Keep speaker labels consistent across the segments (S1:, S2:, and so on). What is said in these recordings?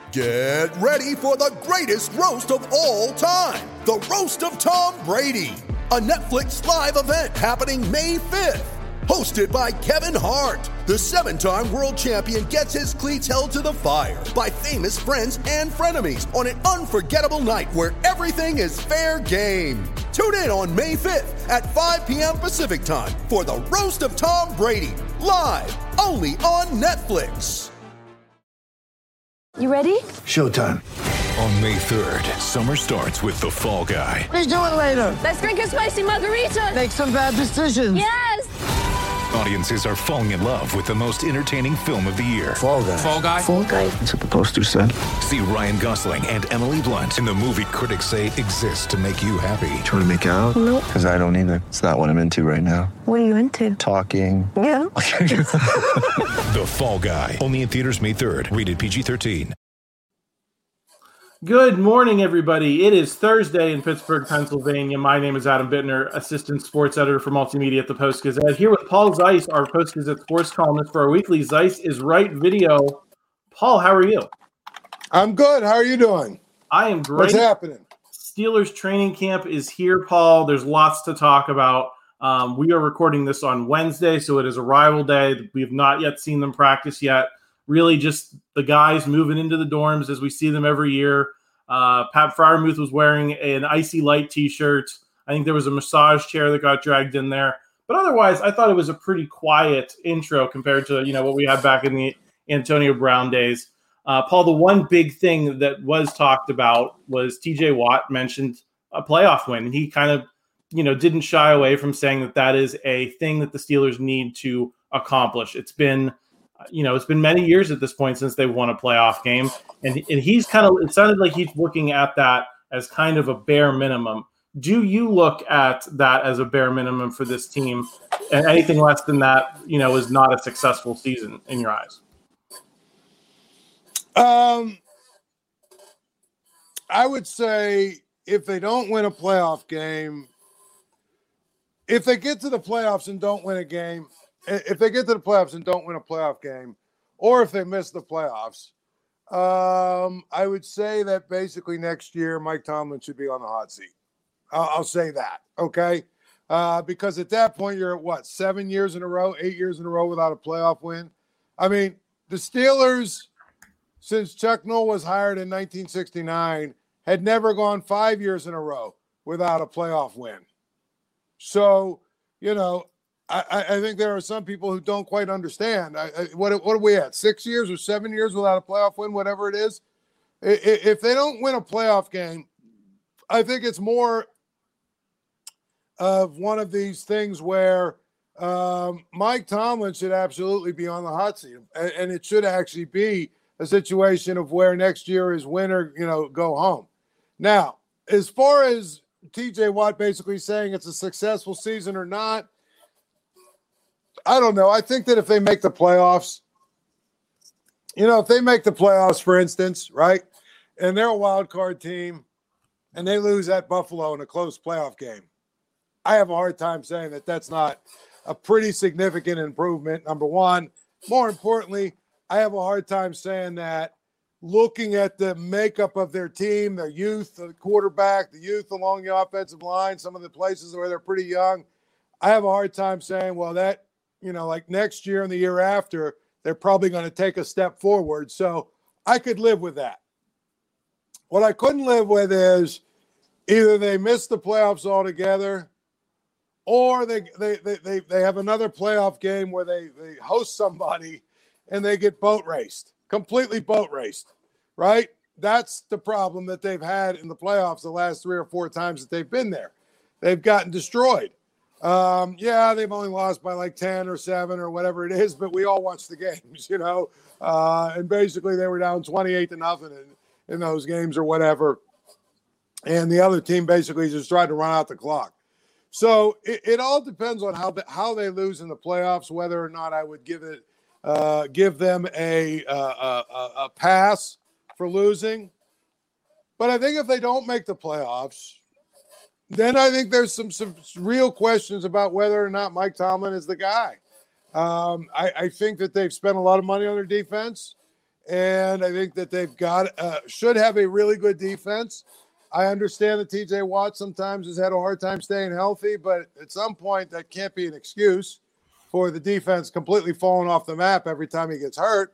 S1: Get ready for the greatest roast of all time, the Roast of Tom Brady, a Netflix live event happening May 5th. Hosted by Kevin Hart, the 7-time world champion gets his cleats held to the fire by famous friends and frenemies on an unforgettable night where everything is fair game. Tune in on May 5th at 5 p.m. Pacific time for the Roast of Tom Brady, live only on Netflix.
S2: You ready?
S3: Showtime.
S4: On May 3rd, summer starts with The Fall Guy.
S3: What are you doing later?
S2: Let's drink a spicy margarita.
S3: Make some bad decisions.
S2: Yes!
S4: Audiences are falling in love with the most entertaining film of the year.
S3: Fall Guy.
S4: Fall Guy?
S2: Fall guy.
S3: That's what the poster said.
S4: See Ryan Gosling and Emily Blunt in the movie critics say exists to make you happy.
S3: Trying to make it out?
S2: Nope.
S3: Because I don't either. It's not what I'm into right now.
S2: What are you into?
S3: Talking.
S2: Yeah.
S4: The Fall Guy. Only in theaters May 3rd. Rated PG-13.
S5: Good morning, everybody. It is Thursday in Pittsburgh, Pennsylvania. My name is Adam Bittner, Assistant Sports Editor for Multimedia at the Post-Gazette. Here with Paul Zeiss, our Post-Gazette sports columnist for our weekly Zeiss is Right video. Paul, how are you?
S6: I'm good. How are you doing?
S5: I am great.
S6: What's happening?
S5: Steelers training camp is here, Paul. There's lots to talk about. We are recording this on Wednesday, so it is arrival day. We have not yet seen them practice yet. Really just the guys moving into the dorms as we see them every year. Pat Freiermuth was wearing an Icy Light t-shirt. I think there was a massage chair that got dragged in there. But otherwise, I thought it was a pretty quiet intro compared to, what we had back in the Antonio Brown days. Paul, the one big thing that was talked about was TJ Watt mentioned a playoff win. And he kind of, didn't shy away from saying that is a thing that the Steelers need to accomplish. It's been many years at this point since they won a playoff game. And he's it sounded like he's looking at that as kind of a bare minimum. Do you look at that as a bare minimum for this team? And anything less than that, is not a successful season in your eyes?
S6: I would say if they don't win a playoff game, if they get to the playoffs and don't win a game, if they get to the playoffs and don't win a playoff game, or if they miss the playoffs, I would say that basically next year Mike Tomlin should be on the hot seat. I'll say that, okay? Because at that point you're at 7 years in a row, 8 years in a row without a playoff win. I mean, the Steelers, since Chuck Noll was hired in 1969, had never gone 5 years in a row without a playoff win. So, I think there are some people who don't quite understand. What are we at? 6 years or 7 years without a playoff win, whatever it is? If they don't win a playoff game, I think it's more of one of these things where Mike Tomlin should absolutely be on the hot seat. And it should actually be a situation of where next year is win or, go home. Now, as far as TJ Watt basically saying it's a successful season or not, I don't know. I think that if they make the playoffs, if they make the playoffs, for instance, right, and they're a wild card team and they lose at Buffalo in a close playoff game, I have a hard time saying that that's not a pretty significant improvement, number one. More importantly, I have a hard time saying that looking at the makeup of their team, their youth, the quarterback, the youth along the offensive line, some of the places where they're pretty young, I have a hard time saying, well, that, like next year and the year after, they're probably going to take a step forward. So I could live with that. What I couldn't live with is either they miss the playoffs altogether or they have another playoff game where they host somebody and they get completely boat raced, right? That's the problem that they've had in the playoffs the last 3 or 4 times that they've been there. They've gotten destroyed. They've only lost by like 10 or 7 or whatever it is, but we all watch the games, and basically they were down 28-0 in those games or whatever. And the other team basically just tried to run out the clock. So it all depends on how they lose in the playoffs, whether or not I would give them a pass for losing. But I think if they don't make the playoffs, then I think there's some real questions about whether or not Mike Tomlin is the guy. I think that they've spent a lot of money on their defense, And I think that they've got should have a really good defense. I understand that TJ Watt sometimes has had a hard time staying healthy, but at some point that can't be an excuse for the defense completely falling off the map every time he gets hurt.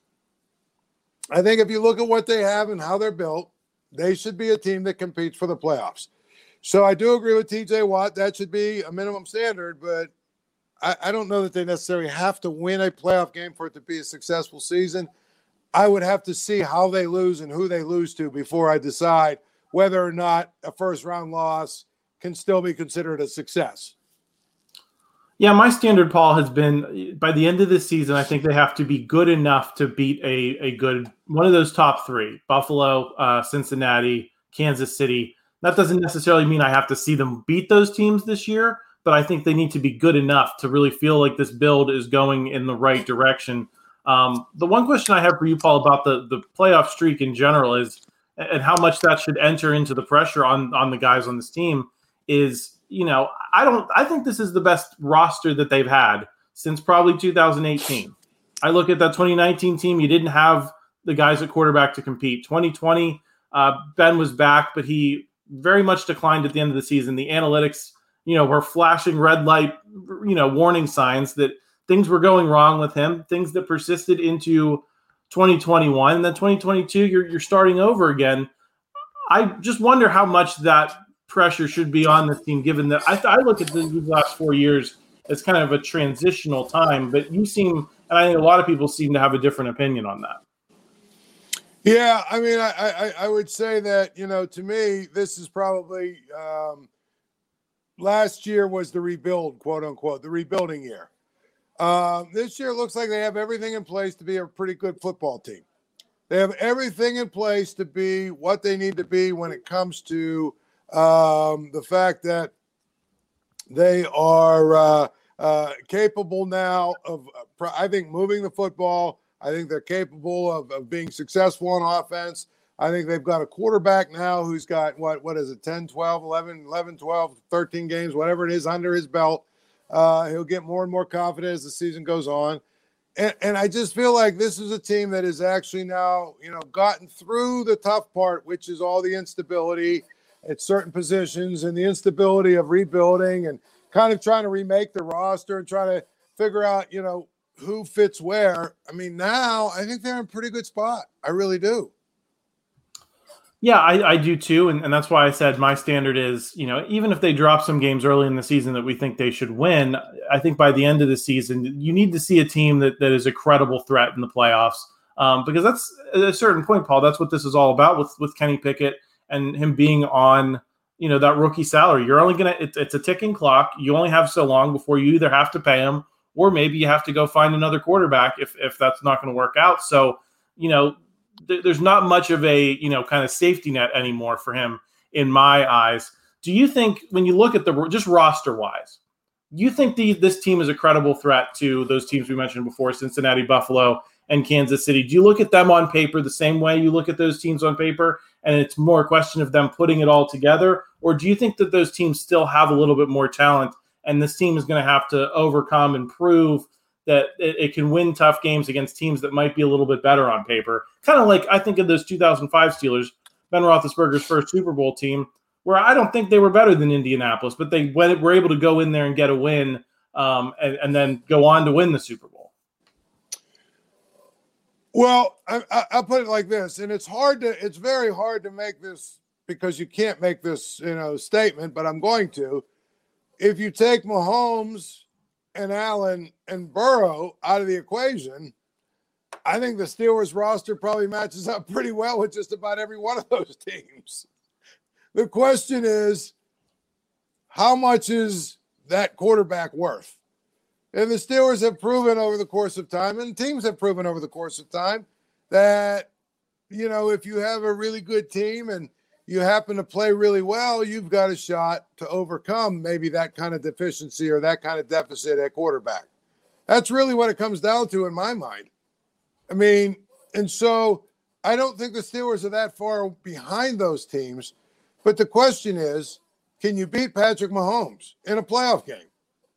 S6: I think if you look at what they have and how they're built, they should be a team that competes for the playoffs. So I do agree with TJ Watt. That should be a minimum standard, but I don't know that they necessarily have to win a playoff game for it to be a successful season. I would have to see how they lose and who they lose to before I decide whether or not a first-round loss can still be considered a success.
S5: Yeah, my standard, Paul, has been by the end of this season, I think they have to be good enough to beat a good one of those top three: Buffalo, Cincinnati, Kansas City. That doesn't necessarily mean I have to see them beat those teams this year, but I think they need to be good enough to really feel like this build is going in the right direction. The one question I have for you, Paul, about the playoff streak in general is, and how much that should enter into the pressure on the guys on this team is, I think this is the best roster that they've had since probably 2018. I look at that 2019 team. You didn't have the guys at quarterback to compete. 2020, Ben was back, but he very much declined at the end of the season. The analytics, were flashing red light, warning signs that things were going wrong with him, things that persisted into 2021. And then 2022, you're starting over again. I just wonder how much that pressure should be on this team, given that I look at these last 4 years as kind of a transitional time, but you seem, and I think a lot of people seem to have a different opinion on that.
S6: Yeah, I mean, I would say that, to me, this is probably last year was the rebuild, quote unquote, the rebuilding year. This year it looks like they have everything in place to be a pretty good football team. They have everything in place to be what they need to be when it comes to the fact that they are capable now of, I think, moving the football. I think they're capable of being successful on offense. I think they've got a quarterback now who's got, what is it, 10, 12, 11, 12, 13 games, whatever it is under his belt. He'll get more and more confident as the season goes on. And I just feel like this is a team that has actually now, gotten through the tough part, which is all the instability at certain positions and the instability of rebuilding and kind of trying to remake the roster and trying to figure out, who fits where. I mean, now I think they're in a pretty good spot. I really do.
S5: Yeah, I do too. And that's why I said my standard is, even if they drop some games early in the season that we think they should win, I think by the end of the season, you need to see a team that is a credible threat in the playoffs. Because that's at a certain point, Paul, that's what this is all about with Kenny Pickett and him being on, that rookie salary. You're only it's a ticking clock. You only have so long before you either have to pay him or maybe you have to go find another quarterback if that's not going to work out. So, there's not much of a, kind of safety net anymore for him in my eyes. Do you think when you look at just roster wise, you think this team is a credible threat to those teams we mentioned before, Cincinnati, Buffalo, and Kansas City? Do you look at them on paper the same way you look at those teams on paper, and it's more a question of them putting it all together? Or do you think that those teams still have a little bit more talent and this team is going to have to overcome and prove that it can win tough games against teams that might be a little bit better on paper? Kind of like I think of those 2005 Steelers, Ben Roethlisberger's first Super Bowl team, where I don't think they were better than Indianapolis, but they were able to go in there and get a win and then go on to win the Super Bowl.
S6: Well, I'll put it like this, and it's very hard to make this because you can't make this, statement, but I'm going to. If you take Mahomes and Allen and Burrow out of the equation, I think the Steelers roster probably matches up pretty well with just about every one of those teams. The question is, how much is that quarterback worth? And the Steelers have proven over the course of time, and teams have proven over the course of time, that, if you have a really good team and you happen to play really well, you've got a shot to overcome maybe that kind of deficiency or that kind of deficit at quarterback. That's really what it comes down to in my mind. I mean, and so I don't think the Steelers are that far behind those teams. But the question is, can you beat Patrick Mahomes in a playoff game?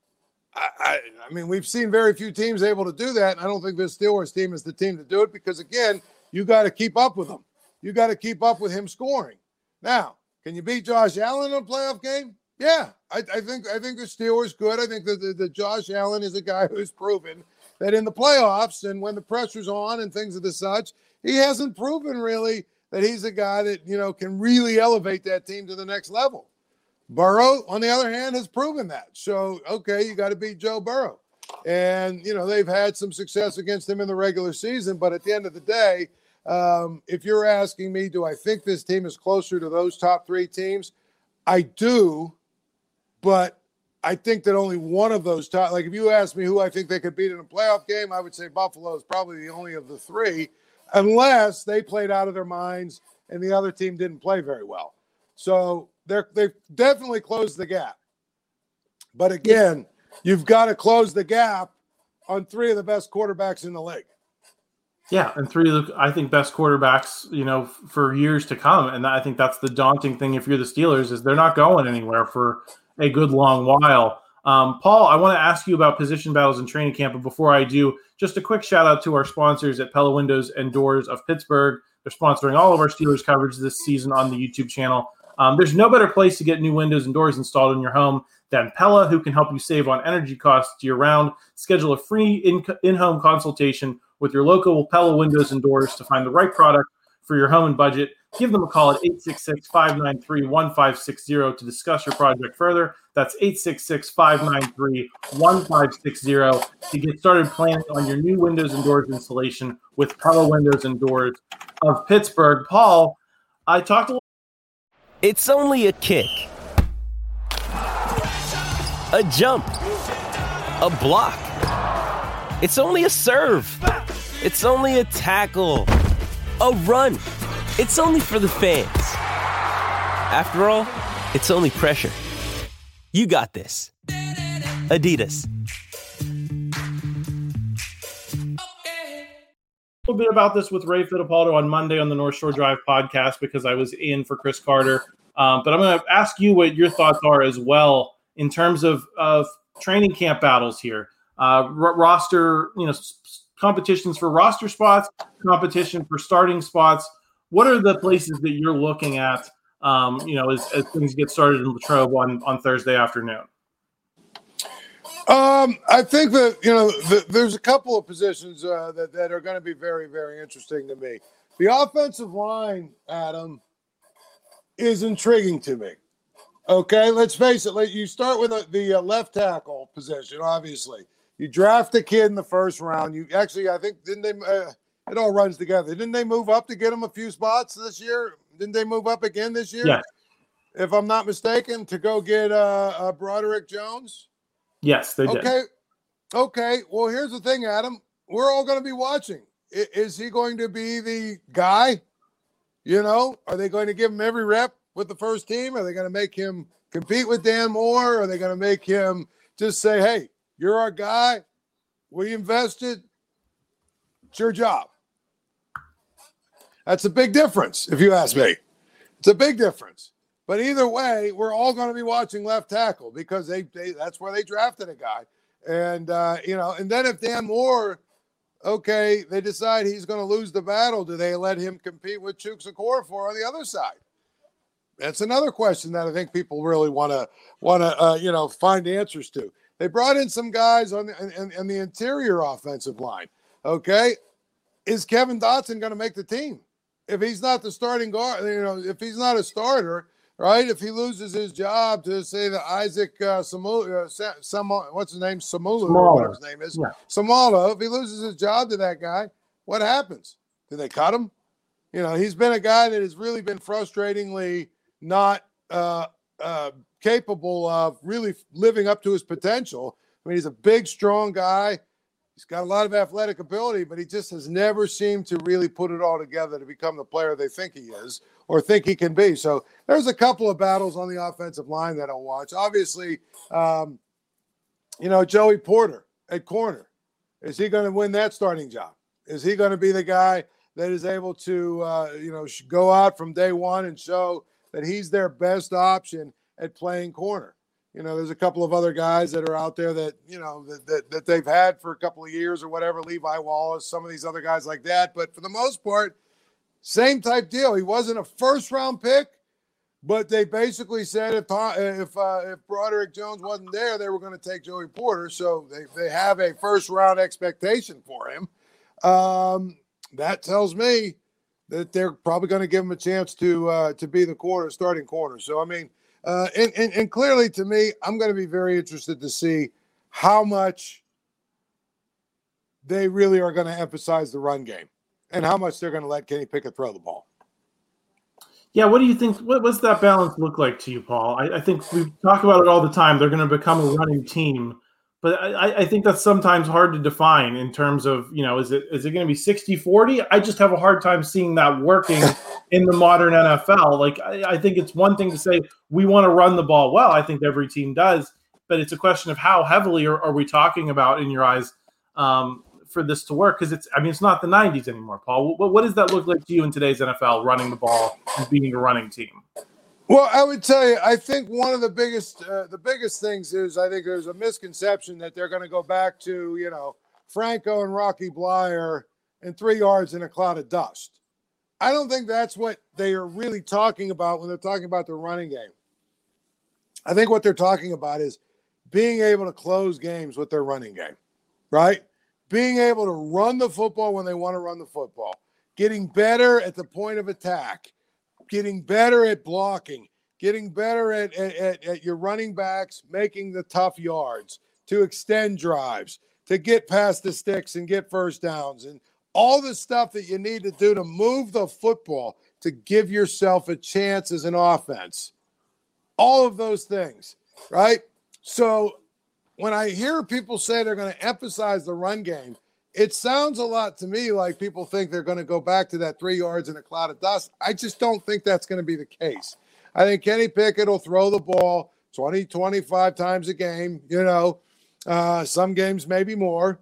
S6: I mean, we've seen very few teams able to do that. And I don't think this Steelers team is the team to do it because, again, you got to keep up with him. You got to keep up with him scoring. Now, can you beat Josh Allen in a playoff game? Yeah, I think the Steelers could. I think that Josh Allen is a guy who's proven that in the playoffs and when the pressure's on and things of the such, he hasn't proven really that he's a guy that, can really elevate that team to the next level. Burrow, on the other hand, has proven that. So, okay, you got to beat Joe Burrow. And, they've had some success against him in the regular season. But at the end of the day, if you're asking me, do I think this team is closer to those top three teams? I do, but I think that only one of those top, like if you ask me who I think they could beat in a playoff game, I would say Buffalo is probably the only of the three, unless they played out of their minds and the other team didn't play very well. So they've definitely closed the gap. But again, you've got to close the gap on three of the best quarterbacks in the league.
S5: Yeah, and three of the, I think, best quarterbacks, for years to come. And I think that's the daunting thing if you're the Steelers is they're not going anywhere for a good long while. Paul, I want to ask you about position battles in training camp. But before I do, just a quick shout out to our sponsors at Pella Windows and Doors of Pittsburgh. They're sponsoring all of our Steelers coverage this season on the YouTube channel. There's no better place to get new windows and doors installed in your home than Pella, who can help you save on energy costs year-round. Schedule a free in-home consultation with your local Pella Windows and Doors to find the right product for your home and budget. Give them a call at 866-593-1560 to discuss your project further. That's 866-593-1560 to get started planning on your new windows and doors installation with Pella Windows and Doors of Pittsburgh. Paul, I talked a little.
S7: It's only a kick, a jump, a block. It's only a serve. It's only a tackle, a run. It's only for the fans. After all, it's only pressure. You got this. Adidas.
S5: A little bit about this with Ray Fittipaldo on Monday on the North Shore Drive podcast because I was in for Chris Carter. But I'm going to ask you what your thoughts are as well in terms of training camp battles here. Roster, competitions for roster spots, competition for starting spots. What are the places that you're looking at, as things get started in Latrobe on Thursday afternoon?
S6: I think that, there's a couple of positions that are going to be very, very interesting to me. The offensive line, Adam, is intriguing to me. Okay, let's face it. You start with the left tackle position, obviously. You draft a kid in the first round. You actually, I think, didn't they? It all runs together. Didn't they move up to get him a few spots this year? Didn't they move up again this year?
S5: Yes.
S6: If I'm not mistaken, to go get Broderick Jones?
S5: Yes, they did.
S6: Okay. Well, here's the thing, Adam. We're all going to be watching. Is he going to be the guy? Are they going to give him every rep with the first team? Are they going to make him compete with Dan Moore? Are they going to make him just say, hey, you're our guy. We invested. It's your job. That's a big difference, if you ask me. It's a big difference. But either way, we're all going to be watching left tackle because that's where they drafted a guy. And, and then if Dan Moore, okay, they decide he's going to lose the battle, do they let him compete with Chuks Okorafor on the other side? That's another question that I think people really want to find answers to. They brought in some guys on the interior offensive line. Okay, is Kevin Dotson going to make the team? If he's not the starting guard, if he's not a starter, right? If he loses his job to say that Isaac Samula, what's his name, Samula, or whatever his name is, yeah. Samala. If he loses his job to that guy, what happens? Do they cut him? He's been a guy that has really been frustratingly not capable of really living up to his potential. I mean, he's a big, strong guy. He's got a lot of athletic ability, but he just has never seemed to really put it all together to become the player they think he is or think he can be. So there's a couple of battles on the offensive line that I'll watch. Obviously, Joey Porter at corner. Is he going to win that starting job? Is he going to be the guy that is able to, go out from day one and show that he's their best option at playing corner? There's a couple of other guys that are out there that, that they've had for a couple of years or whatever, Levi Wallace, some of these other guys like that. But for the most part, same type deal. He wasn't a first-round pick, but they basically said if Broderick Jones wasn't there, they were going to take Joey Porter. So they have a first-round expectation for him. That tells me that they're probably going to give him a chance to be the starting corner. So, I mean, and clearly to me, I'm going to be very interested to see how much they really are going to emphasize the run game and how much they're going to let Kenny Pickett throw the ball.
S5: Yeah, what do you think? What's that balance look like to you, Paul? I think we talk about it all the time. They're going to become a running team. But I think that's sometimes hard to define in terms of, is it going to be 60-40? I just have a hard time seeing that working in the modern NFL. Like, I think it's one thing to say we want to run the ball well. I think every team does. But it's a question of how heavily are we talking about, in your eyes, for this to work? Because it's not the 90s anymore, Paul. What does that look like to you in today's NFL, running the ball and being a running team?
S6: Well, I would tell you, I think one of the biggest things is I think there's a misconception that they're going to go back to, Franco and Rocky Bleier and 3 yards in a cloud of dust. I don't think that's what they are really talking about when they're talking about the running game. I think what they're talking about is being able to close games with their running game, right? Being able to run the football when they want to run the football, getting better at the point of attack, getting better at blocking, getting better at your running backs, making the tough yards, to extend drives, to get past the sticks and get first downs, and all the stuff that you need to do to move the football to give yourself a chance as an offense. All of those things, right? So when I hear people say they're going to emphasize the run game, it sounds a lot to me like people think they're going to go back to that 3 yards in a cloud of dust. I just don't think that's going to be the case. I think Kenny Pickett will throw the ball 20, 25 times a game, some games maybe more.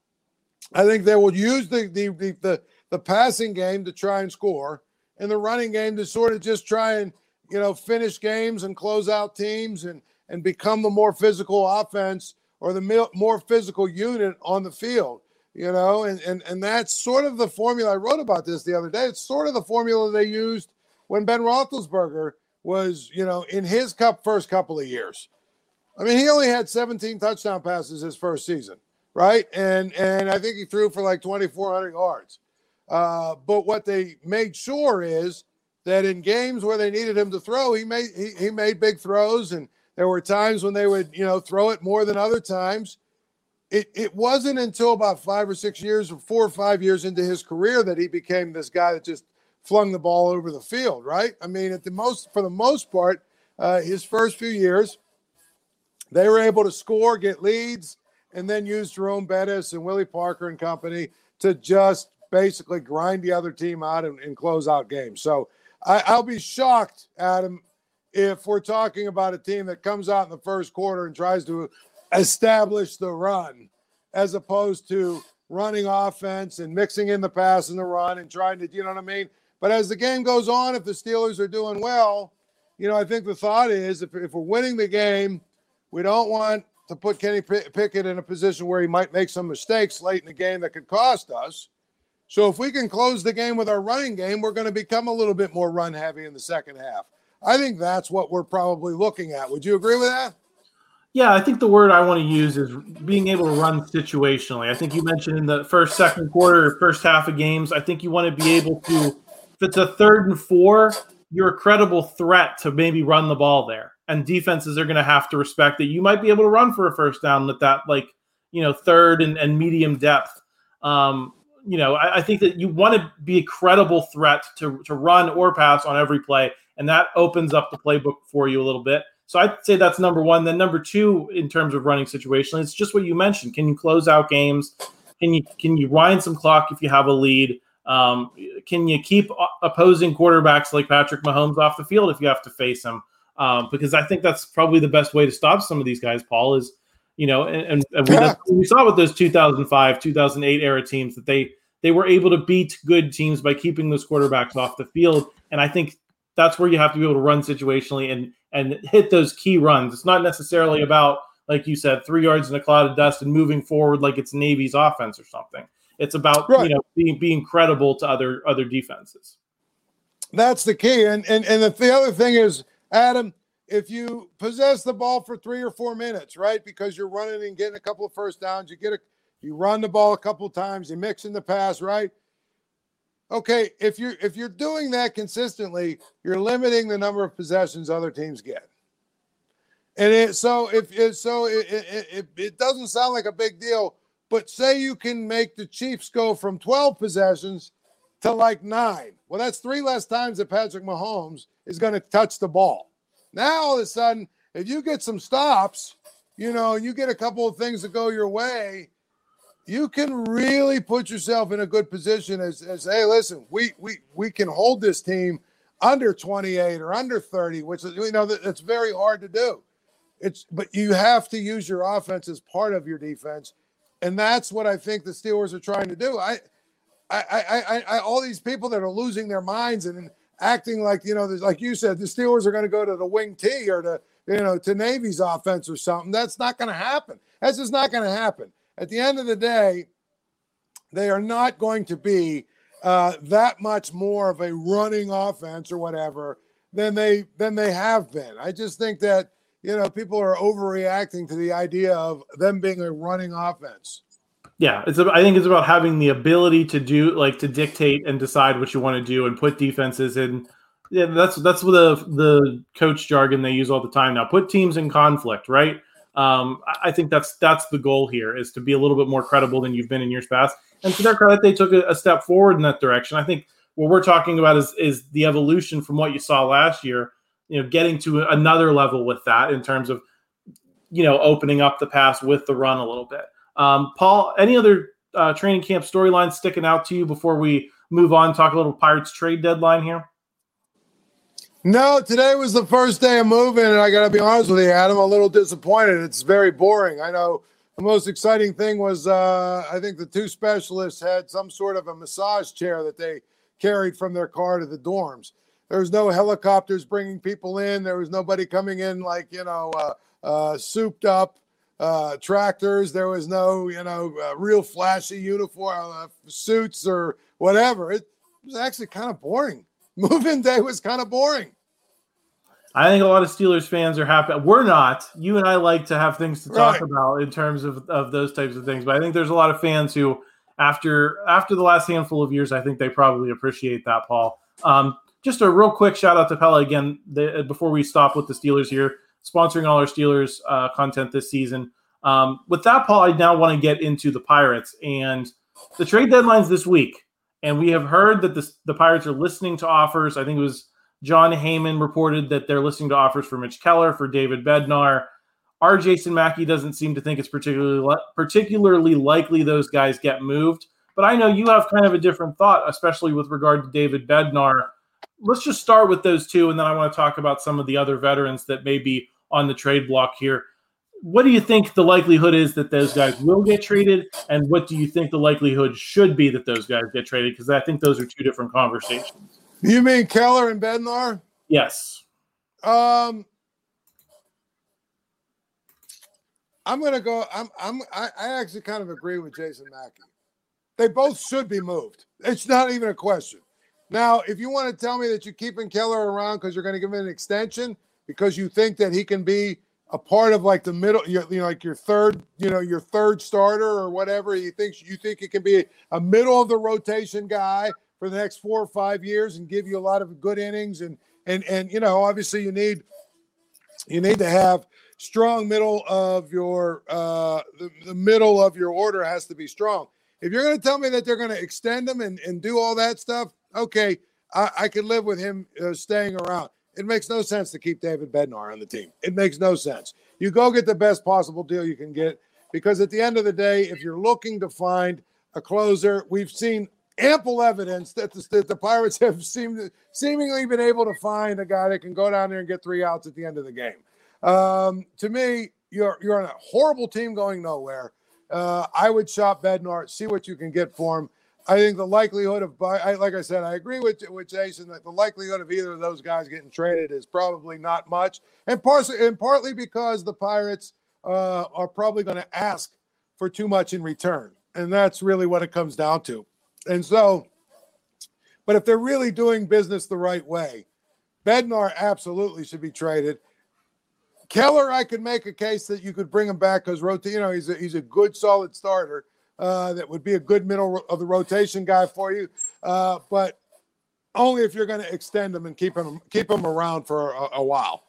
S6: I think they will use the passing game to try and score, and the running game to sort of just try and, finish games and close out teams and become the more physical offense or the more physical unit on the field. And that's sort of the formula. I wrote about this the other day. It's sort of the formula they used when Ben Roethlisberger was, in his first couple of years. I mean, he only had 17 touchdown passes his first season, right? And I think he threw for like 2,400 yards. But what they made sure is that in games where they needed him to throw, he made big throws, and there were times when they would, throw it more than other times. It wasn't until about 5 or 6 years or 4 or 5 years into his career that he became this guy that just flung the ball over the field, right? I mean, for the most part, his first few years, they were able to score, get leads, and then use Jerome Bettis and Willie Parker and company to just basically grind the other team out and close out games. So I'll be shocked, Adam, if we're talking about a team that comes out in the first quarter and tries to establish the run as opposed to running offense and mixing in the pass and the run and trying to, you know what I mean? But as the game goes on, if the Steelers are doing well, I think the thought is if we're winning the game, we don't want to put Kenny Pickett in a position where he might make some mistakes late in the game that could cost us. So if we can close the game with our running game, we're going to become a little bit more run heavy in the second half. I think that's what we're probably looking at. Would you agree with that?
S5: Yeah, I think the word I want to use is being able to run situationally. I think you mentioned in the second quarter, first half of games, I think you want to be able to, if it's a 3rd and 4, you're a credible threat to maybe run the ball there. And defenses are going to have to respect that you might be able to run for a first down with that, third and medium depth. I think that you want to be a credible threat to run or pass on every play, and that opens up the playbook for you a little bit. So I'd say that's number one. Then number two, in terms of running situation, it's just what you mentioned. Can you close out games? Can you wind some clock if you have a lead? Can you keep opposing quarterbacks like Patrick Mahomes off the field if you have to face him? Because I think that's probably the best way to stop some of these guys, Paul, is, and we saw with those 2005, 2008 era teams that they were able to beat good teams by keeping those quarterbacks off the field. And I think that's where you have to be able to run situationally and hit those key runs. It's not necessarily about, like you said, 3 yards in a cloud of dust and moving forward like it's Navy's offense or something. It's about being credible to other defenses.
S6: That's the key. And the other thing is, Adam, if you possess the ball for 3 or 4 minutes, right, because you're running and getting a couple of first downs, you run the ball a couple of times, you mix in the pass, right? Okay, if you're doing that consistently, you're limiting the number of possessions other teams get. And it doesn't sound like a big deal, but say you can make the Chiefs go from 12 possessions to like 9. Well, that's 3 less times that Patrick Mahomes is going to touch the ball. Now, all of a sudden, if you get some stops, you get a couple of things that go your way, you can really put yourself in a good position as hey, listen, we can hold this team under 28 or under 30, which is, that's very hard to do. But you have to use your offense as part of your defense, and that's what I think the Steelers are trying to do. I all these people that are losing their minds and acting like, like you said, the Steelers are going to go to the wing T or to Navy's offense or something. That's not going to happen. That's just not going to happen. At the end of the day, they are not going to be that much more of a running offense or whatever than they have been. I just think that, people are overreacting to the idea of them being a running offense.
S5: Yeah, I think it's about having the ability to to dictate and decide what you want to do and put defenses in. Yeah, that's the coach jargon they use all the time now. Put teams in conflict, right? I think that's the goal here, is to be a little bit more credible than you've been in years past. And to their credit, they took a step forward in that direction. I think what we're talking about is the evolution from what you saw last year, getting to another level with that in terms of, opening up the pass with the run a little bit. Paul, any other training camp storylines sticking out to you before we move on, talk a little Pirates trade deadline here?
S6: No, today was the first day of moving, and I got to be honest with you, Adam, I'm a little disappointed. It's very boring. I know the most exciting thing was I think the 2 specialists had some sort of a massage chair that they carried from their car to the dorms. There was no helicopters bringing people in. There was nobody coming in like, souped up tractors. There was no, real flashy uniform suits or whatever. It was actually kind of boring. Move-in day was kind of boring.
S5: I think a lot of Steelers fans are happy. We're not. You and I like to have things to talk about in terms of those types of things. But I think there's a lot of fans who, after the last handful of years, I think they probably appreciate that, Paul. Just a real quick shout out to Pella again before we stop with the Steelers here, sponsoring all our Steelers content this season. With that, Paul, I now want to get into the Pirates and the trade deadlines this week. And we have heard that the Pirates are listening to offers. I think it was John Heyman reported that they're listening to offers for Mitch Keller, for David Bednar. Our Jason Mackey doesn't seem to think it's particularly likely those guys get moved. But I know you have kind of a different thought, especially with regard to David Bednar. Let's just start with those two, and then I want to talk about some of the other veterans that may be on the trade block here. What do you think the likelihood is that those guys will get traded, and what do you think the likelihood should be that those guys get traded? Because I think those are two different conversations.
S6: You mean Keller and Bednar?
S5: Yes.
S6: I'm going to go. I actually kind of agree with Jason Mackey. They both should be moved. It's not even a question. Now, if you want to tell me that you're keeping Keller around because you're going to give him an extension because you think that he can be a part of like the middle, like your third starter or whatever, you think he can be a middle of the rotation guy for the next 4 or 5 years and give you a lot of good innings and obviously you need to have strong middle of your the middle of your order has to be strong. If you're going to tell me that they're going to extend him and do all that stuff, okay, I could live with him staying around. It makes no sense to keep David Bednar on the team. It makes no sense. You go get the best possible deal you can get, because at the end of the day, if you're looking to find a closer, we've seen ample evidence that the Pirates have seemingly been able to find a guy that can go down there and get 3 outs at the end of the game. To me, you're on a horrible team going nowhere. I would shop Bednar, see what you can get for him. I think the likelihood of, like I said, I agree with Jason that the likelihood of either of those guys getting traded is probably not much, and partly because the Pirates are probably going to ask for too much in return, and that's really what it comes down to. And so, but if they're really doing business the right way, Bednar absolutely should be traded. Keller, I could make a case that you could bring him back because he's a good, solid starter. That would be a good middle of the rotation guy for you, but only if you're going to extend him and keep him around for a while.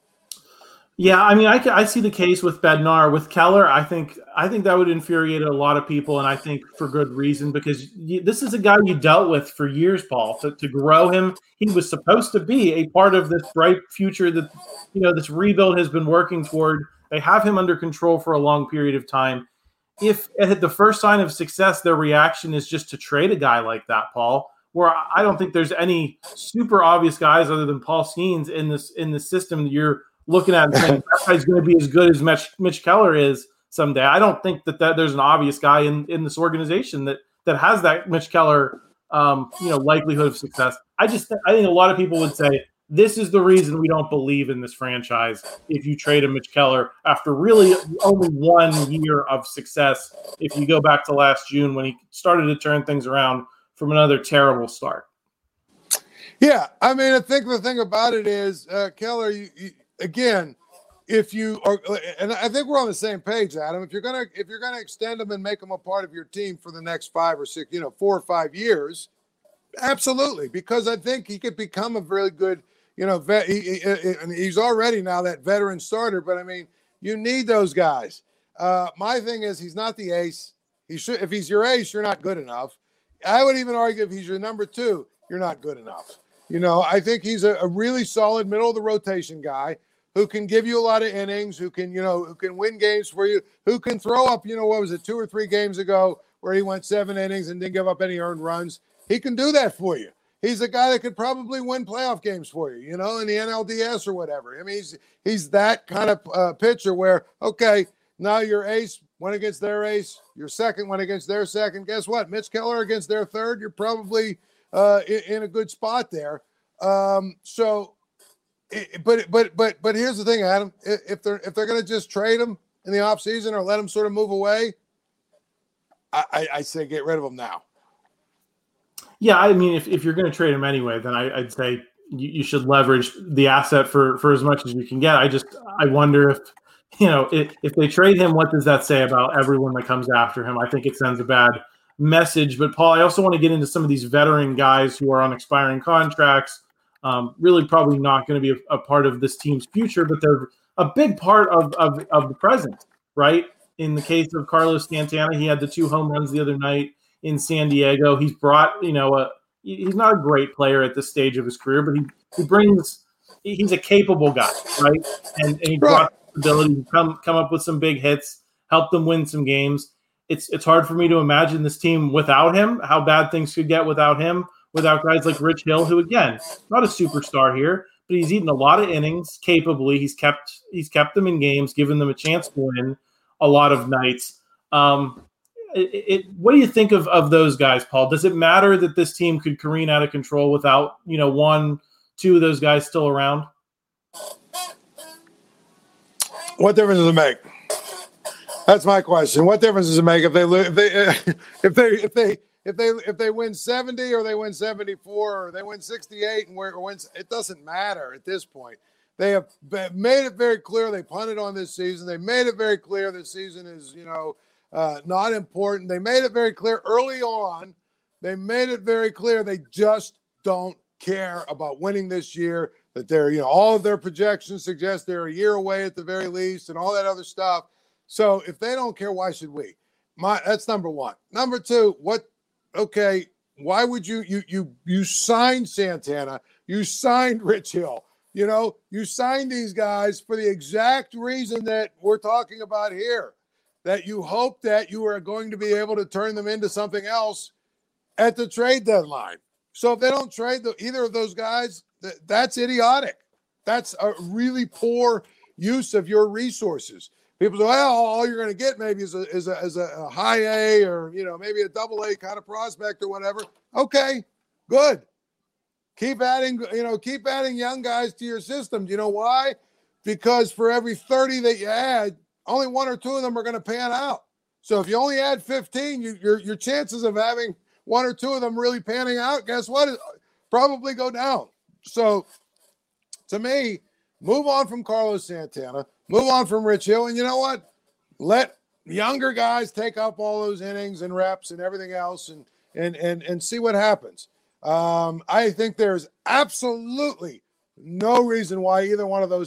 S5: Yeah, I mean, I see the case with Bednar. With Keller, I think that would infuriate a lot of people, and I think for good reason, because this is a guy you dealt with for years, Paul. To grow him, he was supposed to be a part of this bright future that this rebuild has been working toward. They have him under control for a long period of time. If at the first sign of success, their reaction is just to trade a guy like that, Paul, where I don't think there's any super obvious guys other than Paul Skeens in this system that you're looking at and saying that guy's going to be as good as Mitch Keller is someday. I don't think that there's an obvious guy in this organization that has that Mitch Keller likelihood of success. I think a lot of people would say this is the reason we don't believe in this franchise if you trade a Mitch Keller after really only 1 year of success, if you go back to last June when he started to turn things around from another terrible start.
S6: Yeah, I mean, I think the thing about it is, Keller, again, if you are, and I think we're on the same page, Adam. If you're gonna extend him and make him a part of your team for the next 5 or 6, 4 or 5 years, absolutely, because I think he could become a really good, vet. He's already now that veteran starter. But I mean, you need those guys. My thing is, he's not the ace. He should. If he's your ace, you're not good enough. I would even argue if he's your number 2, you're not good enough. I think he's a really solid middle of the rotation guy who can give you a lot of innings, who can win games for you, who can throw up, what was it, 2 or 3 games ago where he went 7 innings and didn't give up any earned runs. He can do that for you. He's a guy that could probably win playoff games for you, in the NLDS or whatever. I mean, he's that kind of pitcher where, okay, now your ace went against their ace, your second went against their second. Guess what? Mitch Keller against their third. You're probably in a good spot there. But here's the thing, Adam. If they're going to just trade him in the offseason or let him sort of move away, I say get rid of him now.
S5: Yeah, I mean, if you're going to trade him anyway, then I'd say you should leverage the asset for as much as you can get. I wonder if they trade him, what does that say about everyone that comes after him? I think it sends a bad message. But Paul, I also want to get into some of these veteran guys who are on expiring contracts. Really probably not going to be a part of this team's future, but they're a big part of the present, right? In the case of Carlos Santana, he had the 2 home runs the other night in San Diego. He's brought, he's not a great player at this stage of his career, but he's a capable guy, right? And he brought the ability to come up with some big hits, help them win some games. It's hard for me to imagine this team without him, how bad things could get without him, without guys like Rich Hill, who, again, not a superstar here, but he's eaten a lot of innings capably. He's kept them in games, given them a chance to win a lot of nights. What do you think of those guys, Paul? Does it matter that this team could careen out of control without 1, 2 of those guys still around?
S6: What difference does it make? That's my question. What difference does it make if they win 70 or they win 74 or they win 68 and wins? It doesn't matter at this point. They have made it very clear they punted on this season. They made it very clear this season is not important. They made it very clear early on. They made it very clear they just don't care about winning this year. That they're all of their projections suggest they're a year away at the very least, and all that other stuff. So if they don't care, why should we? That's number 1. Number 2, okay, why would you signed Santana, you signed Rich Hill, you signed these guys for the exact reason that we're talking about here, that you hope that you are going to be able to turn them into something else at the trade deadline. So if they don't trade either of those guys, that's idiotic. That's a really poor use of your resources. people say, well, all you're going to get maybe is a high A or, maybe a double A kind of prospect or whatever. Okay, good. Keep adding young guys to your system. Do you know why? Because for every 30 that you add, only 1 or 2 of them are going to pan out. So if you only add 15, your chances of having 1 or 2 of them really panning out, guess what? Probably go down. So to me, move on from Carlos Santana, move on from Rich Hill, and you know what? Let younger guys take up all those innings and reps and everything else and see what happens. I think there's absolutely no reason why either one of those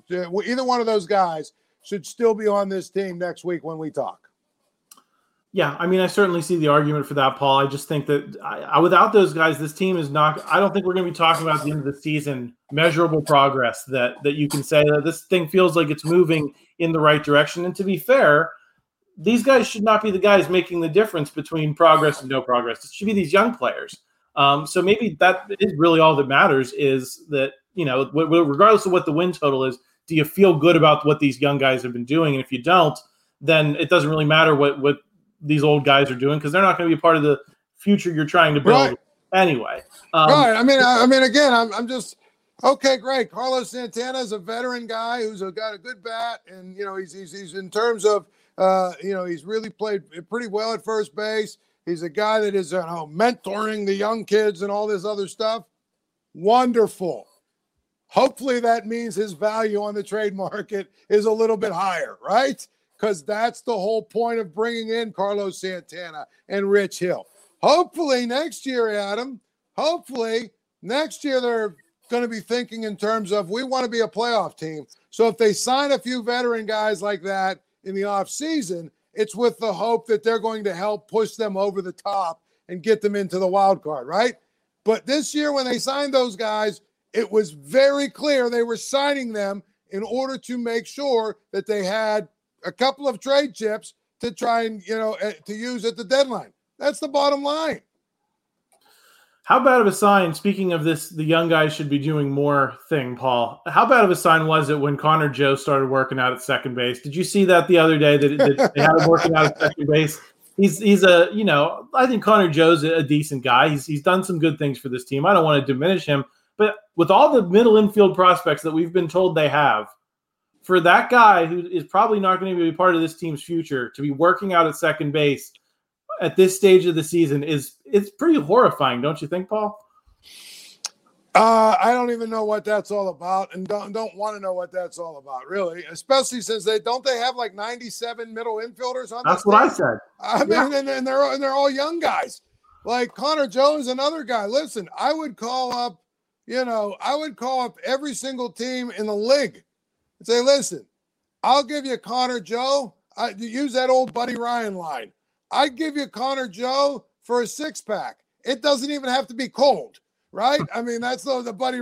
S6: guys should still be on this team next week when we talk.
S5: Yeah, I mean, I certainly see the argument for that, Paul. I just think that without those guys, this team is not – I don't think we're going to be talking about at the end of the season measurable progress that you can say that this thing feels like it's moving in the right direction. And to be fair, these guys should not be the guys making the difference between progress and no progress. It should be these young players. So maybe that is really all that matters is that, regardless of what the win total is, do you feel good about what these young guys have been doing? And if you don't, then it doesn't really matter what these old guys are doing because they're not going to be part of the future you're trying to build anyway.
S6: Right. I mean, again, I'm just okay. Great. Carlos Santana is a veteran guy who's got a good bat, and he's in terms of he's really played pretty well at first base. He's a guy that is mentoring the young kids and all this other stuff. Wonderful. Hopefully that means his value on the trade market is a little bit higher, right? Because that's the whole point of bringing in Carlos Santana and Rich Hill. Hopefully next year, Adam, they're going to be thinking in terms of we want to be a playoff team. So if they sign a few veteran guys like that in the offseason, it's with the hope that they're going to help push them over the top and get them into the wild card, right? But this year when they signed those guys, it was very clear they were signing them in order to make sure that they had a couple of trade chips to try and, to use at the deadline. That's the bottom line.
S5: How bad of a sign, speaking of this, the young guys should be doing more thing, Paul. How bad of a sign was it when Connor Joe started working out at second base? Did you see that the other day that they had him working out at second base? He's I think Connor Joe's a decent guy. He's done some good things for this team. I don't want to diminish him, but with all the middle infield prospects that we've been told they have, for that guy who is probably not going to be part of this team's future to be working out at second base at this stage of the season it's pretty horrifying, don't you think, Paul?
S6: I don't even know what that's all about, and don't want to know what that's all about, really. Especially since they have like 97 middle infielders on.
S5: That's what I said.
S6: I mean, and they're all young guys. Like Connor Joe is another guy. Listen, I would call up every single team in the league and say, listen, I'll give you Connor Joe. Use that old Buddy Ryan line. I'd give you Connor Joe for a 6-pack. It doesn't even have to be cold, right? I mean, that's the Buddy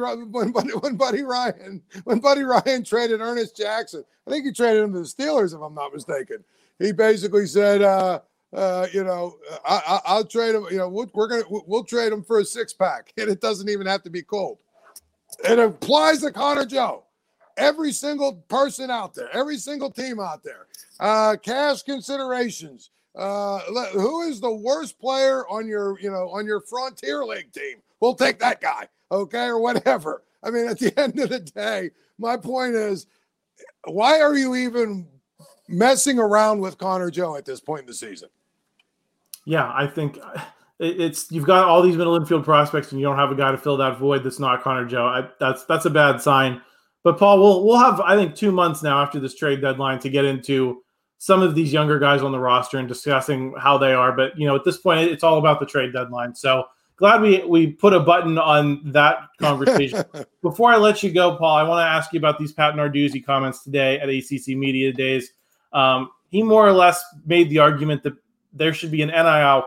S6: when Buddy Ryan traded Ernest Jackson. I think he traded him to the Steelers, if I'm not mistaken. He basically said, I'll trade him. We'll trade him for a 6-pack, and it doesn't even have to be cold. It applies to Connor Joe. Every single person out there, every single team out there, cash considerations. Who is the worst player on your Frontier League team? We'll take that guy, okay, or whatever. I mean, at the end of the day, my point is, why are you even messing around with Connor Joe at this point in the season? Yeah,
S5: I think you've got all these middle infield prospects, and you don't have a guy to fill that void that's not Connor Joe. That's a bad sign. But Paul, we'll have, I think, 2 months now after this trade deadline to get into some of these younger guys on the roster and discussing how they are. But, at this point, it's all about the trade deadline. So glad we put a button on that conversation. Before I let you go, Paul, I want to ask you about these Pat Narduzzi comments today at ACC Media Days. He more or less made the argument that there should be an NIL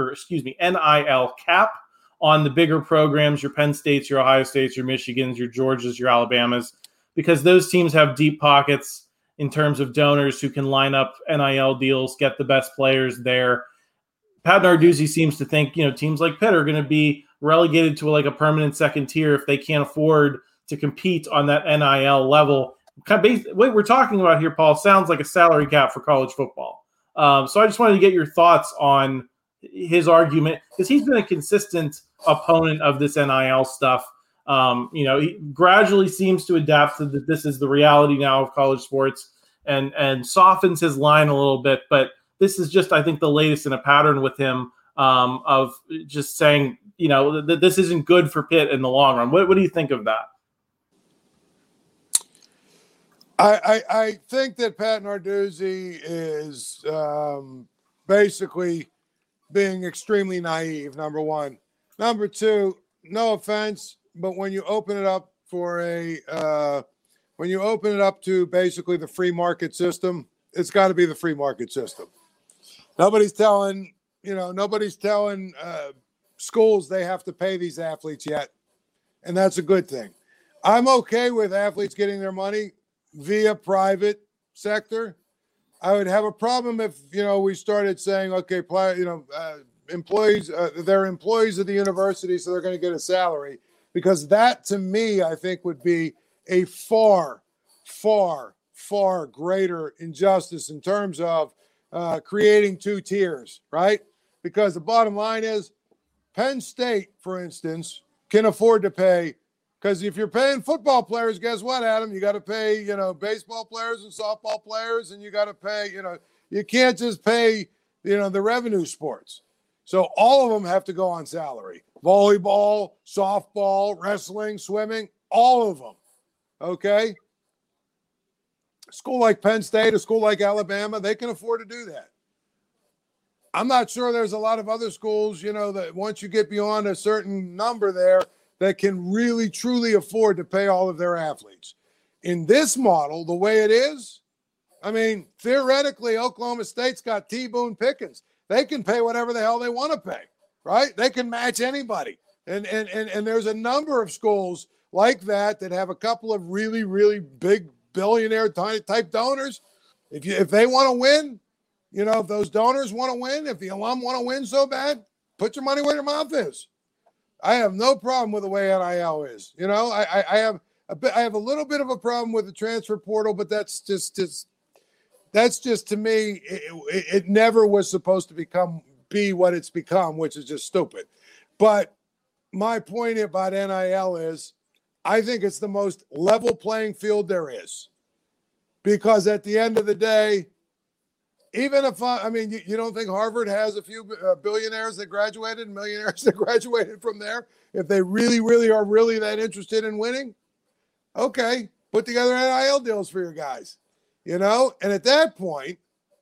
S5: cap on the bigger programs, your Penn States, your Ohio States, your Michigans, your Georgias, your Alabamas, because those teams have deep pockets in terms of donors who can line up NIL deals, get the best players there. Pat Narduzzi seems to think, teams like Pitt are going to be relegated to like a permanent second tier if they can't afford to compete on that NIL level. what we're talking about here, Paul, sounds like a salary cap for college football. So I just wanted to get your thoughts on his argument, because he's been a consistent opponent of this NIL stuff. He gradually seems to adapt to that this is the reality now of college sports, and softens his line a little bit. But this is just, I think, the latest in a pattern with him of just saying, that this isn't good for Pitt in the long run. What do you think of that?
S6: I think that Pat Narduzzi is basically being extremely naive, number one. Number two, no offense, but when you open it up to basically the free market system, it's got to be the free market system. Nobody's telling schools they have to pay these athletes yet, and that's a good thing. I'm okay with athletes getting their money via private sector. I would have a problem if, we started saying, okay, employees, they're employees of the university, so they're going to get a salary, because that, to me, I think would be a far, far, far greater injustice in terms of creating two tiers, right? Because the bottom line is Penn State, for instance, can afford to pay. Because if you're paying football players, guess what, Adam? You got to pay, baseball players and softball players, and you got to pay, you can't just pay, the revenue sports. So all of them have to go on salary. Volleyball, softball, wrestling, swimming, all of them. Okay? A school like Penn State, a school like Alabama, they can afford to do that. I'm not sure there's a lot of other schools, that once you get beyond a certain number there, that can really, truly afford to pay all of their athletes. In this model, the way it is, theoretically, Oklahoma State's got T. Boone Pickens. They can pay whatever the hell they want to pay, right? They can match anybody. And there's a number of schools like that have a couple of really, really big billionaire type donors. If they want to win, if those donors want to win, if the alum want to win so bad, put your money where your mouth is. I have no problem with the way NIL is. I have a little bit of a problem with the transfer portal, but that's just to me. It never was supposed to be what it's become, which is just stupid. But my point about NIL is, I think it's the most level playing field there is, because at the end of the day, even if you don't think Harvard has a few billionaires that graduated, millionaires that graduated from there? If they really, really are really that interested in winning, okay, put together NIL deals for your guys, And at that point,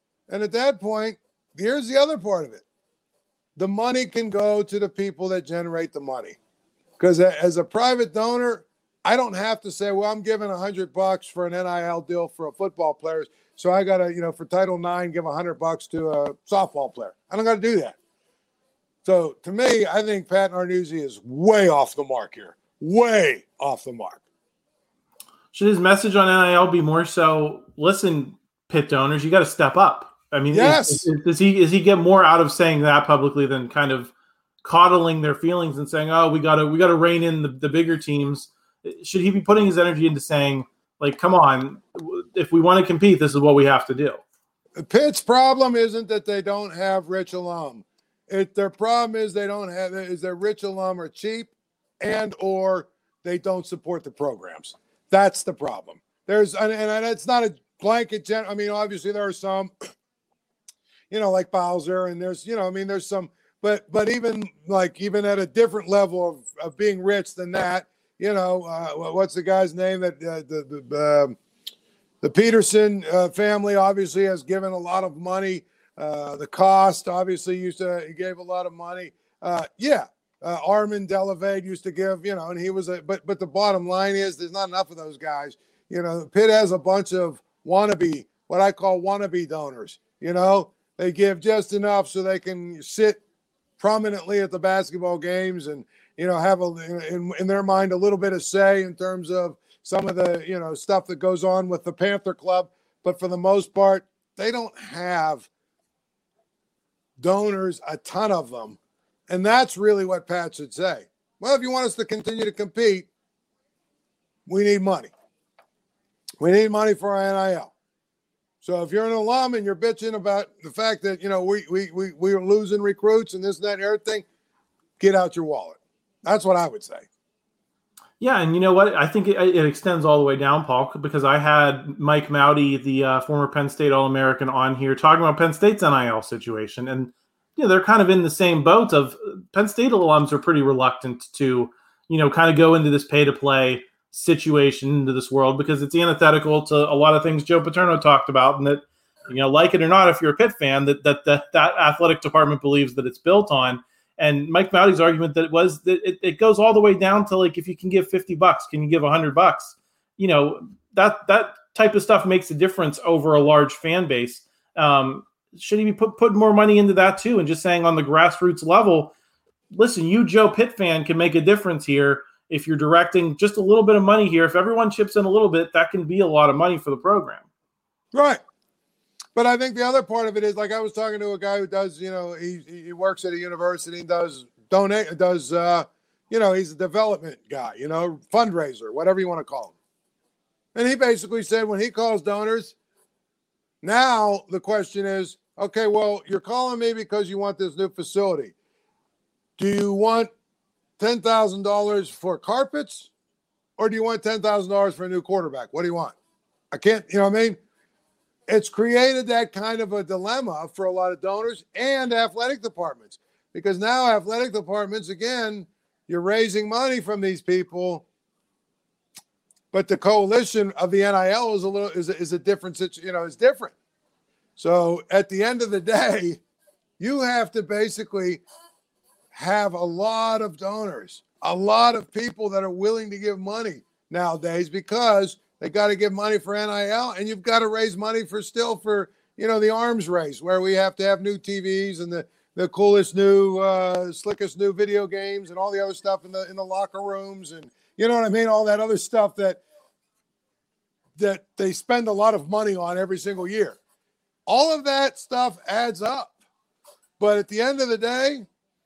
S6: here's the other part of it: the money can go to the people that generate the money. Because as a private donor, I don't have to say, well, I'm giving $100 for an NIL deal for a football player, so I got to, for Title IX, give $100 to a softball player. I don't got to do that. So to me, I think Pat Narduzzi is way off the mark here. Way off the mark.
S5: Should his message on NIL be more so, listen, Pitt donors, you got to step up?
S6: Yes.
S5: Does he get more out of saying that publicly than kind of coddling their feelings and saying, oh, we got to rein in the bigger teams? Should he be putting his energy into saying, like, come on, if we want to compete, this is what we have to do?
S6: Pitt's problem isn't that they don't have rich alum. Their problem is their rich alum are cheap and or they don't support the programs. That's the problem. And it's not a blanket. Obviously there are some, like Bowser, and there's some, but even at a different level of being rich than that, what's the guy's name that the Peterson family obviously has given a lot of money. The Cost obviously he gave a lot of money. Armin Delavade used to give, and he was but the bottom line is there's not enough of those guys. Pitt has a bunch of what I call wannabe donors. They give just enough so they can sit prominently at the basketball games and, have in their mind a little bit of say in terms of some of the, stuff that goes on with the Panther Club. But for the most part, they don't have donors, a ton of them. And that's really what Pat should say. Well, if you want us to continue to compete, we need money. We need money for our NIL. So if you're an alum and you're bitching about the fact that, we're losing recruits and this and that and everything, get out your wallet. That's what I would say.
S5: Yeah, and you know what? I think it extends all the way down, Paul, because I had Mike Mowdy, the former Penn State All-American, on here talking about Penn State's NIL situation. And, they're kind of in the same boat of Penn State alums are pretty reluctant to, kind of go into this pay-to-play situation, into this world, because it's antithetical to a lot of things Joe Paterno talked about, and that, like it or not, if you're a Pitt fan, that athletic department believes that it's built on. And Mike Mowdy's argument that it goes all the way down to, like, if you can give $50, can you give $100? That type of stuff makes a difference over a large fan base. Should he be putting more money into that too? And just saying on the grassroots level, listen, you Joe Pitt fan can make a difference here. If you're directing just a little bit of money here, if everyone chips in a little bit, that can be a lot of money for the program. Right.
S6: But I think the other part of it is, like, I was talking to a guy who does, he works at a university and he's a development guy, fundraiser, whatever you want to call him. And he basically said when he calls donors, now the question is, okay, well, you're calling me because you want this new facility. Do you want $10,000 for carpets, or do you want $10,000 for a new quarterback? What do you want? I can't, It's created that kind of a dilemma for a lot of donors and athletic departments, because now athletic departments, again, you're raising money from these people, but the coalition of the NIL is a different situation, is different. So at the end of the day, you have to basically have a lot of donors, a lot of people that are willing to give money nowadays, because they got to give money for NIL, and you've got to raise money for the arms race, where we have to have new TVs and the coolest new, slickest new video games and all the other stuff in the locker rooms, and all that other stuff that they spend a lot of money on every single year. All of that stuff adds up. But at the end of the day,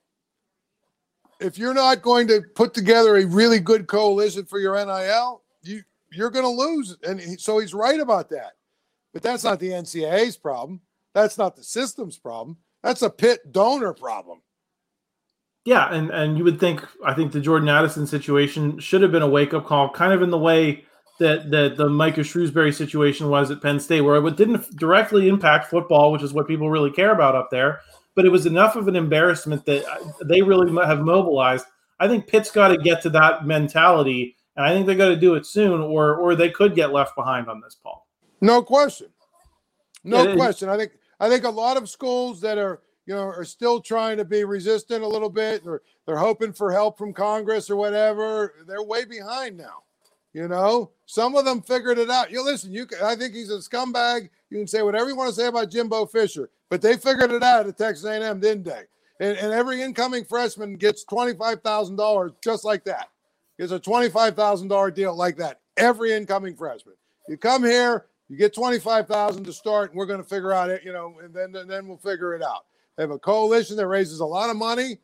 S6: if you're not going to put together a really good coalition for your NIL, you're going to lose. And so he's right about that. But that's not the NCAA's problem. That's not the system's problem. That's a Pitt donor problem.
S5: Yeah, and you would think, I think the Jordan Addison situation should have been a wake-up call, kind of in the way that the Micah Shrewsbury situation was at Penn State, where it didn't directly impact football, which is what people really care about up there, but it was enough of an embarrassment that they really have mobilized. I think Pitt's got to get to that mentality, and I think they got to do it soon, or they could get left behind on this, Paul.
S6: No question. No question. I think a lot of schools that are still trying to be resistant a little bit, or they're hoping for help from Congress or whatever, they're way behind now. Some of them figured it out. Listen, I think he's a scumbag. You can say whatever you want to say about Jimbo Fisher, but they figured it out at Texas A&M, didn't they? And every incoming freshman gets $25,000 just like that. It's a $25,000 deal like that. Every incoming freshman. You come here, you get $25,000 to start, and we're going to figure out it, and then we'll figure it out. They have a coalition that raises a lot of money.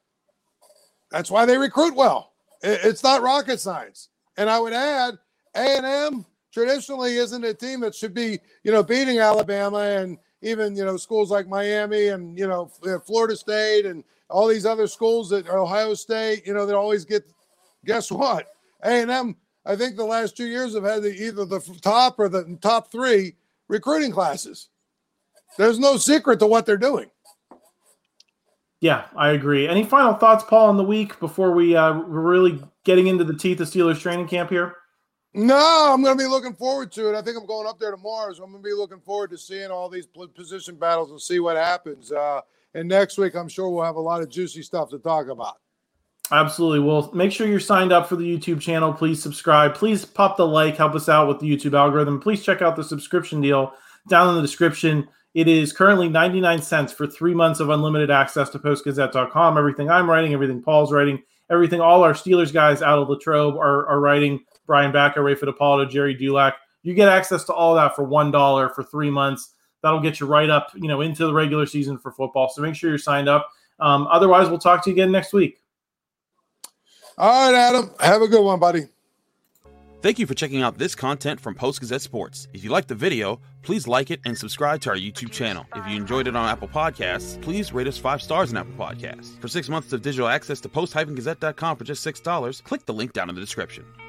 S6: That's why they recruit well. It's not rocket science. And I would add, A&M traditionally isn't a team that should be, beating Alabama and even, schools like Miami and, Florida State and all these other schools that are Ohio State, that always get, guess what? A&M, I think the last 2 years have had either the top or the top three recruiting classes. There's no secret to what they're doing.
S5: Yeah, I agree. Any final thoughts, Paul, on the week before we're really getting into the teeth of Steelers training camp here?
S6: No, I'm going to be looking forward to it. I think I'm going up there tomorrow, so I'm going to be looking forward to seeing all these position battles and see what happens. And next week, I'm sure we'll have a lot of juicy stuff to talk about.
S5: Absolutely. Well, make sure you're signed up for the YouTube channel. Please subscribe. Please pop the like. Help us out with the YouTube algorithm. Please check out the subscription deal down in the description. It is currently 99 cents for 3 months of unlimited access to postgazette.com. Everything I'm writing, everything Paul's writing, everything all our Steelers guys out of Latrobe are writing. Brian Backer, Ray Fittipaldo, Jerry Dulac. You get access to all that for $1 for 3 months. That'll get you right up, into the regular season for football. So make sure you're signed up. Otherwise, we'll talk to you again next week.
S6: All right, Adam. Have a good one, buddy.
S8: Thank you for checking out this content from Post-Gazette Sports. If you liked the video, please like it and subscribe to our YouTube channel. If you enjoyed it on Apple Podcasts, please rate us 5 stars on Apple Podcasts. For 6 months of digital access to post-gazette.com for just $6, click the link down in the description.